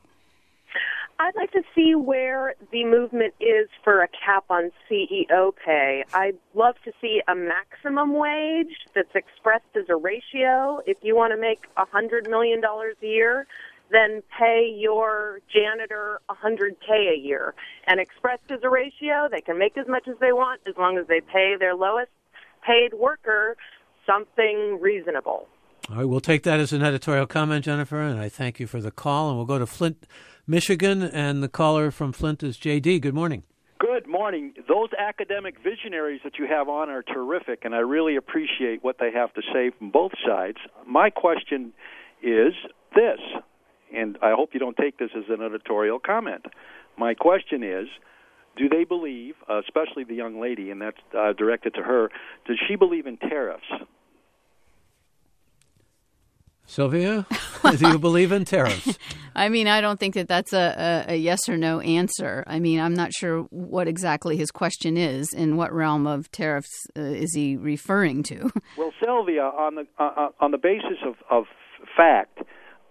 S7: I'd like to see where the movement is for a cap on C E O pay. I'd love to see a maximum wage that's expressed as a ratio. If you want to make one hundred million dollars a year, then pay your janitor one hundred thousand dollars a year. And expressed as a ratio, they can make as much as they want as long as they pay their lowest paid worker something reasonable.
S2: All right, we'll take that as an editorial comment, Jennifer, and I thank you for the call. And we'll go to Flint, Michigan, and the caller from Flint is J D. Good morning.
S8: Good morning. Those academic visionaries that you have on are terrific, and I really appreciate what they have to say from both sides. My question is this, and I hope you don't take this as an editorial comment. My question is, do they believe, uh, especially the young lady, and that's uh, directed to her, does she believe in tariffs?
S2: Sylvia, do you believe in tariffs?
S1: I mean, I don't think that that's a, a, a yes or no answer. I mean, I'm not sure what exactly his question is and what realm of tariffs uh, is he referring to.
S8: Well, Sylvia, on the uh, on the basis of, of fact,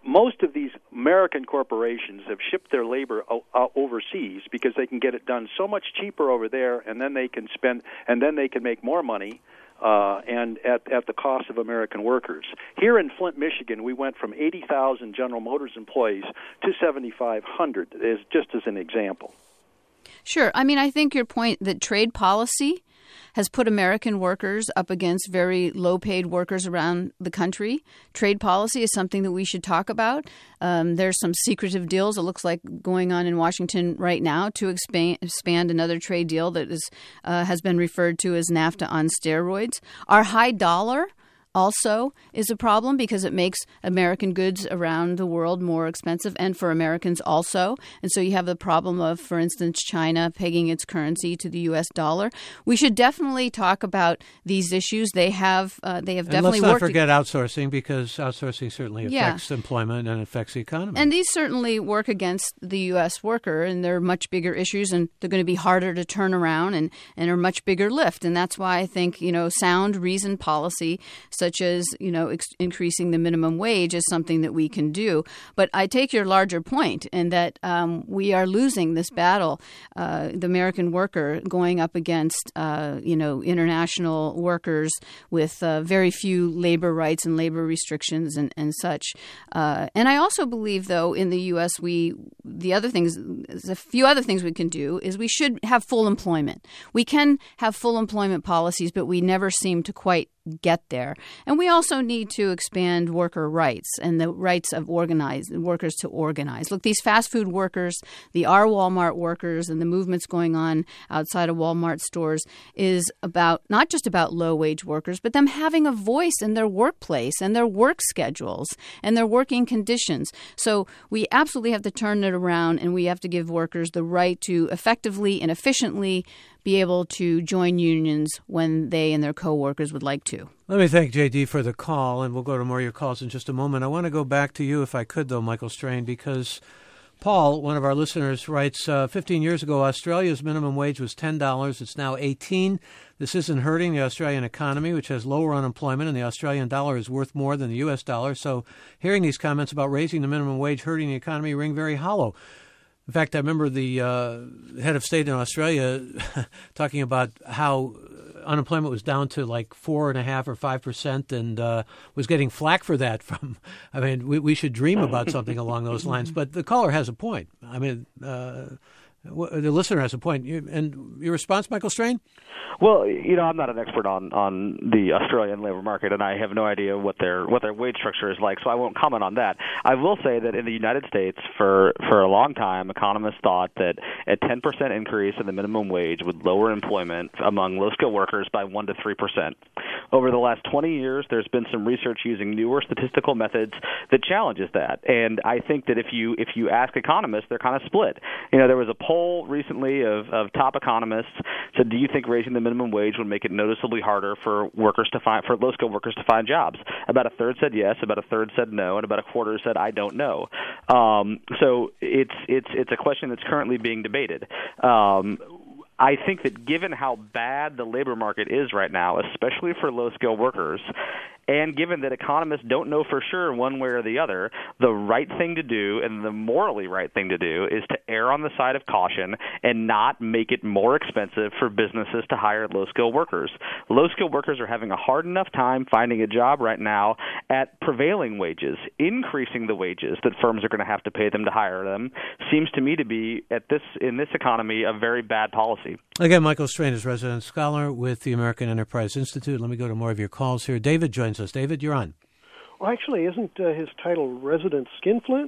S8: most of these American corporations have shipped their labor o- o- overseas because they can get it done so much cheaper over there, and then they can spend, and then they can make more money, uh, and at at the cost of American workers. Here in Flint, Michigan, we went from eighty thousand General Motors employees to seventy-five hundred, as just as an example.
S1: Sure. I mean, I think your point that trade policy has put American workers up against very low-paid workers around the country. Trade policy is something that we should talk about. Um, there's some secretive deals, it looks like, going on in Washington right now to expand, expand another trade deal that is uh, has been referred to as NAFTA on steroids. Our high dollar also is a problem because it makes American goods around the world more expensive, and for Americans also. And so you have the problem of, for instance, China pegging its currency to the U S dollar. We should definitely talk about these issues. They have uh, they have
S2: and
S1: definitely
S2: let's not
S1: worked.
S2: forget outsourcing, because outsourcing certainly
S1: Yeah.
S2: affects employment and affects the economy.
S1: And these certainly work against the U S worker, and they're much bigger issues, and they're going to be harder to turn around and, and are much bigger lift. And that's why I think, you know, sound, reasoned policy, such as, you know, ex- increasing the minimum wage is something that we can do. But I take your larger point in that um, we are losing this battle, uh, the American worker going up against, uh, you know, international workers with uh, very few labor rights and labor restrictions and, and such. Uh, and I also believe, though, in the U S, we the other things, a few other things we can do is we should have full employment. We can have full employment policies, but we never seem to quite get there. And we also need to expand worker rights and the rights of organized workers to organize. Look, these fast food workers, the our Walmart workers, and the movements going on outside of Walmart stores is about not just about low-wage workers, but them having a voice in their workplace and their work schedules and their working conditions. So we absolutely have to turn it around, and we have to give workers the right to effectively and efficiently be able to join unions when they and their coworkers would like to.
S2: Let me thank J D for the call, and we'll go to more of your calls in just a moment. I want to go back to you, if I could, though, Michael Strain, because Paul, one of our listeners, writes, uh, fifteen years ago, Australia's minimum wage was ten dollars. It's now eighteen dollars. This isn't hurting the Australian economy, which has lower unemployment, and the Australian dollar is worth more than the U S dollar. So hearing these comments about raising the minimum wage hurting the economy ring very hollow. In fact, I remember the uh, head of state in Australia talking about how unemployment was down to like four and a half or five percent, and uh, was getting flack for that. From, I mean, we, we should dream about something along those lines. But the caller has a point. I mean, uh, the listener has a point. You, and your response, Michael Strain?
S4: Well, you know, I'm not an expert on, on the Australian labor market, and I have no idea what their what their wage structure is like, so I won't comment on that. I will say that in the United States, for, for a long time, economists thought that a ten percent increase in the minimum wage would lower employment among low-skilled workers by one to three percent. Over the last twenty years, there's been some research using newer statistical methods that challenges that, and I think that if you if you ask economists, they're kind of split. You know, there was a poll recently of, of top economists said, do you think raising the minimum wage would make it noticeably harder for workers to find for low-skilled workers to find jobs? About a third said yes, about a third said no, and about a quarter said I don't know. Um, so it's it's it's a question that's currently being debated. Um, I think that given how bad the labor market is right now, especially for low-skilled workers, and given that economists don't know for sure one way or the other, the right thing to do and the morally right thing to do is to err on the side of caution and not make it more expensive for businesses to hire low-skilled workers. Low-skilled workers are having a hard enough time finding a job right now at prevailing wages. Increasing the wages that firms are going to have to pay them to hire them seems to me to be, at this in this economy, a very bad policy.
S2: Again, Michael Strain is resident scholar with the American Enterprise Institute. Let me go to more of your calls here. David joins us. David, you're on.
S9: Well, actually, isn't uh, his title Resident Skinflint?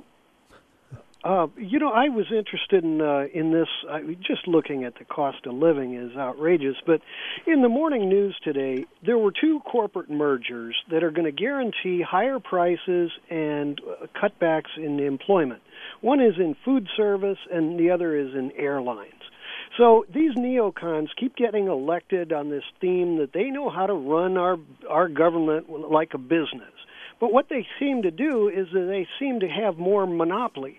S9: Uh, you know, I was interested in uh, in this. I, just looking at the cost of living is outrageous. But in the morning news today, there were two corporate mergers that are going to guarantee higher prices and uh, cutbacks in employment. One is in food service, and the other is in airlines. So these neocons keep getting elected on this theme that they know how to run our our government like a business. But what they seem to do is that they seem to have more monopolies.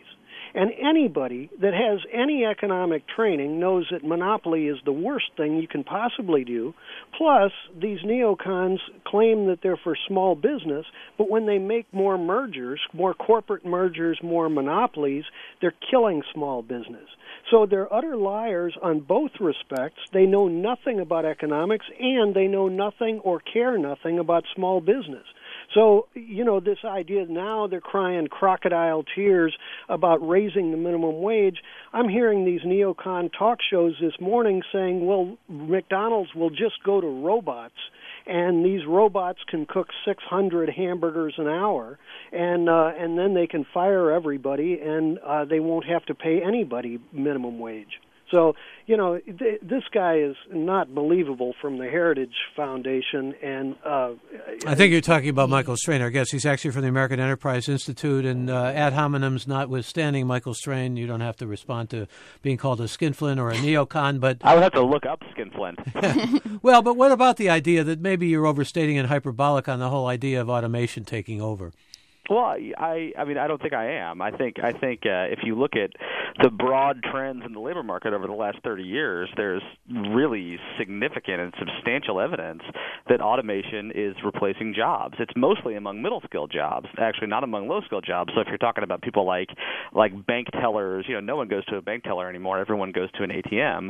S9: And anybody that has any economic training knows that monopoly is the worst thing you can possibly do. Plus, these neocons claim that they're for small business, but when they make more mergers, more corporate mergers, more monopolies, they're killing small business. So they're utter liars on both respects. They know nothing about economics, and they know nothing or care nothing about small business. So, you know, this idea now they're crying crocodile tears about raising the minimum wage. I'm hearing these neocon talk shows this morning saying, well, McDonald's will just go to robots, and these robots can cook six hundred hamburgers an hour, and uh, and then they can fire everybody, and uh, they won't have to pay anybody minimum wage. So, you know, th- this guy is not believable from the Heritage Foundation. And uh,
S2: I think you're talking about Michael Strain. I guess he's actually from the American Enterprise Institute. And uh, ad hominems notwithstanding, Michael Strain, you don't have to respond to being called a skinflint or a neocon. But
S4: I would have to look up skinflint.
S2: Well, but what about the idea that maybe you're overstating and hyperbolic on the whole idea of automation taking over?
S4: Well, I, I mean, I don't think I am. I think, I think uh, if you look at the broad trends in the labor market over the last thirty years, there's really significant and substantial evidence that automation is replacing jobs. It's mostly among middle-skilled jobs, actually not among low-skilled jobs. So if you're talking about people like like bank tellers, you know, no one goes to a bank teller anymore. Everyone goes to an A T M.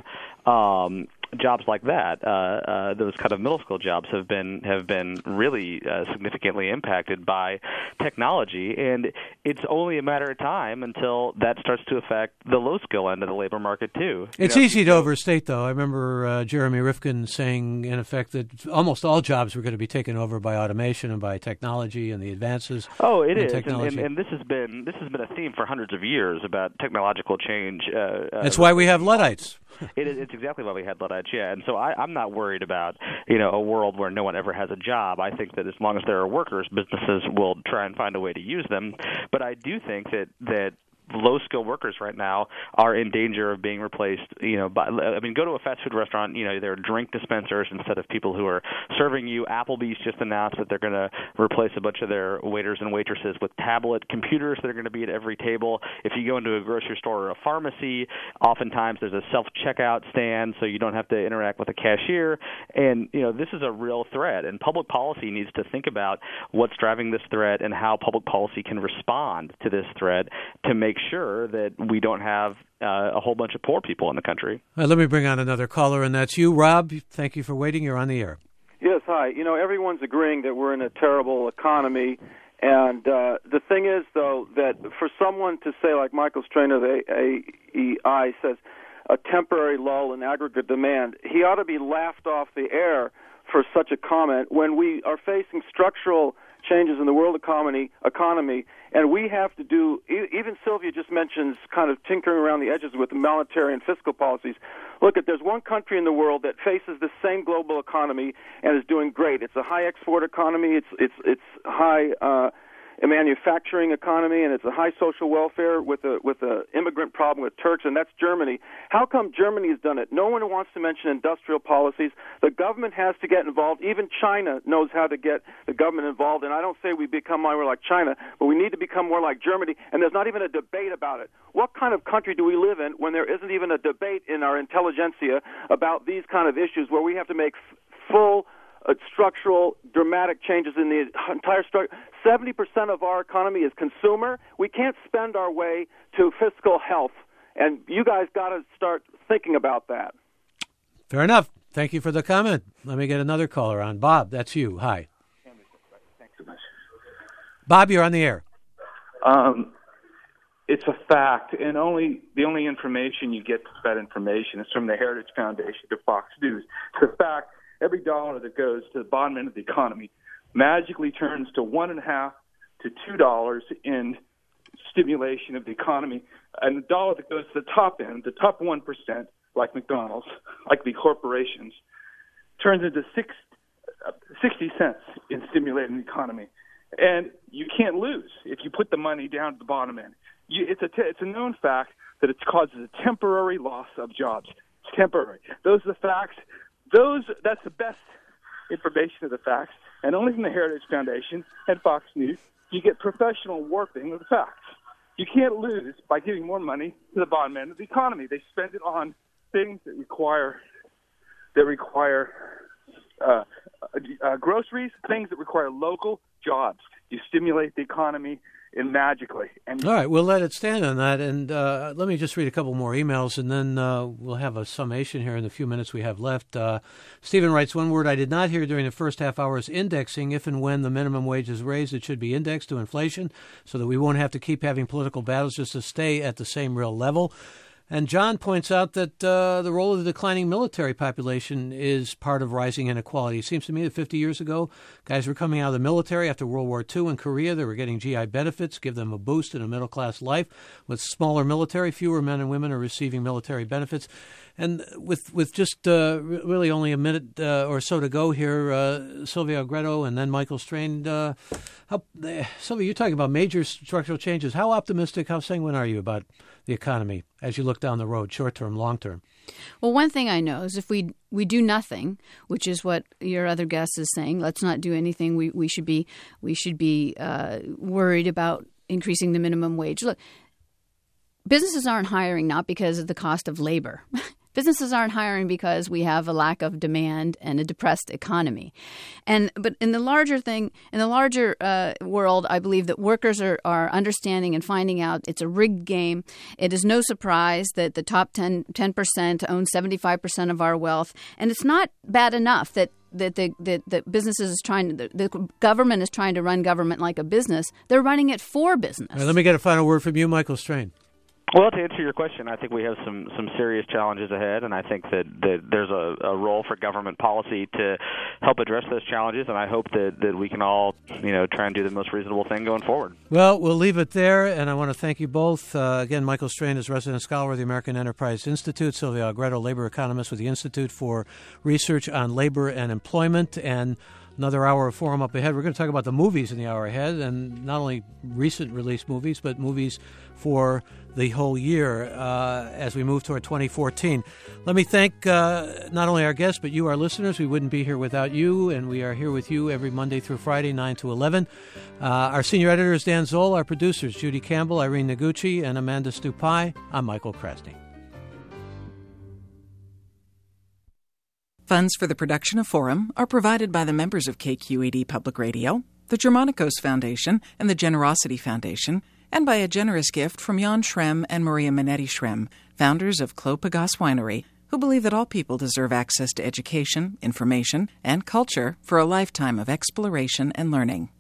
S4: Um, jobs like that, uh, uh, those kind of middle school jobs have been have been really uh, significantly impacted by technology, and it's only a matter of time until that starts to affect the low skill end of the labor market too.
S2: It's you know, easy to overstate, though. I remember uh, Jeremy Rifkin saying, in effect, that almost all jobs were going to be taken over by automation and by technology and the advances.
S4: Oh, it
S2: in
S4: is,
S2: technology.
S4: and, and, and this has been this has been a theme for hundreds of years about technological change. Uh,
S2: That's
S4: uh,
S2: why we have Luddites.
S4: It is, it's exactly why we had Luddites, yeah. And so I, I'm not worried about, you know, a world where no one ever has a job. I think that as long as there are workers, businesses will try and find a way to use them. But I do think that that low-skilled workers right now are in danger of being replaced, you know, by, I mean, go to a fast food restaurant, you know, there are drink dispensers instead of people who are serving you. Applebee's just announced that they're going to replace a bunch of their waiters and waitresses with tablet computers that are going to be at every table. If you go into a grocery store or a pharmacy, oftentimes there's a self-checkout stand so you don't have to interact with a cashier. And, you know, this is a real threat, and public policy needs to think about what's driving this threat and how public policy can respond to this threat to make sure that we don't have uh, a whole bunch of poor people in the country.
S2: Right, let me bring on another caller, and that's you, Rob. Thank you for waiting. You're on the air.
S10: Yes, hi. You know, everyone's agreeing that we're in a terrible economy, and uh, the thing is, though, that for someone to say, like Michael Strain of the A E I says, a temporary lull in aggregate demand, he ought to be laughed off the air for such a comment when we are facing structural changes in the world economy, economy, and we have to do, even Sylvia just mentions kind of tinkering around the edges with monetary and fiscal policies. Look, at there's one country in the world that faces the same global economy and is doing great. It's a high export economy. It's it's it's high uh, a manufacturing economy, and it's a high social welfare with a with a immigrant problem with Turks, and that's Germany. How come Germany has done it? No one wants to mention industrial policies. The government has to get involved. Even China knows how to get the government involved, and I don't say we become more like China, but we need to become more like Germany, and there's not even a debate about it. What kind of country do we live in when there isn't even a debate in our intelligentsia about these kind of issues where we have to make f- full Uh, structural, dramatic changes in the entire structure? seventy percent of our economy is consumer. We can't spend our way to fiscal health, and you guys got to start thinking about that.
S2: Fair enough. Thank you for the comment. Let me get another caller on. Bob, that's you. Hi.
S11: Thanks so much.
S2: Bob, you're on the air.
S11: Um, it's a fact, and only the only information you get that information is from the Heritage Foundation to Fox News. It's a fact. Every dollar that goes to the bottom end of the economy magically turns to one and a half to two dollars in stimulation of the economy, and the dollar that goes to the top end, the top one percent, like McDonald's, like the corporations, turns into six, uh, sixty cents in stimulating the economy. And you can't lose if you put the money down at the bottom end. You, it's a t- it's a known fact that it causes a temporary loss of jobs. It's temporary. Those are the facts. Those that's the best information of the facts, and only from the Heritage Foundation and Fox News you get professional warping of the facts. you can't lose by giving more money to the bottom end of the economy. They spend it on things that require that require uh, uh, groceries, things that require local jobs. You stimulate the economy in magically. And
S2: all right, we'll let it stand on that. And uh, let me just read a couple more emails, and then uh, we'll have a summation here in the few minutes we have left. Uh, Stephen writes, one word I did not hear during the first half hour is indexing. If and when the minimum wage is raised, it should be indexed to inflation so that we won't have to keep having political battles just to stay at the same real level. And John points out that uh, the role of the declining military population is part of rising inequality. It seems to me that fifty years ago, guys were coming out of the military after World War Two in Korea. They were getting G I benefits, give them a boost in a middle-class life. With smaller military, fewer men and women are receiving military benefits. And with with just uh, really only a minute uh, or so to go here, uh, Sylvia Agredo and then Michael Strain. Uh, how, uh, Sylvia, you're talking about major structural changes. How optimistic, how sanguine are you about the economy as you look down the road, short term, long term?
S1: Well, one thing I know is if we we do nothing, which is what your other guest is saying, let's not do anything. We we should be we should be uh, worried about increasing the minimum wage. Look, businesses aren't hiring not because of the cost of labor. Businesses aren't hiring because we have a lack of demand and a depressed economy. And but in the larger thing, in the larger uh, world, I believe that workers are, are understanding and finding out it's a rigged game. It is no surprise that the top ten percent own seventy-five percent of our wealth. And it's not bad enough that that the that, that businesses is trying to, the, the government is trying to run government like a business. They're running it for business.
S2: All right, let me get a final word from you, Michael Strain.
S4: Well, to answer your question, I think we have some, some serious challenges ahead, and I think that, that there's a, a role for government policy to help address those challenges, and I hope that, that we can all, you know, try and do the most reasonable thing going forward.
S2: Well, we'll leave it there, and I want to thank you both. Uh, again, Michael Strain is resident scholar of the American Enterprise Institute, Sylvia Agredo, labor economist with the Institute for Research on Labor and Employment, and another hour of Forum up ahead. We're going to talk about the movies in the hour ahead, and not only recent release movies, but movies for the whole year uh, as we move toward twenty fourteen. Let me thank uh, not only our guests, but you, our listeners. We wouldn't be here without you, and we are here with you every Monday through Friday, nine to eleven. Uh, our senior editor is Dan Zoll. Our producers, Judy Campbell, Irene Noguchi, and Amanda Stupai. I'm Michael Krasny.
S12: Funds for the production of Forum are provided by the members of K Q E D Public Radio, the Germanicos Foundation, and the Generosity Foundation, and by a generous gift from Jan Schrem and Maria Minetti Schrem, founders of Clos Pegase Winery, who believe that all people deserve access to education, information, and culture for a lifetime of exploration and learning.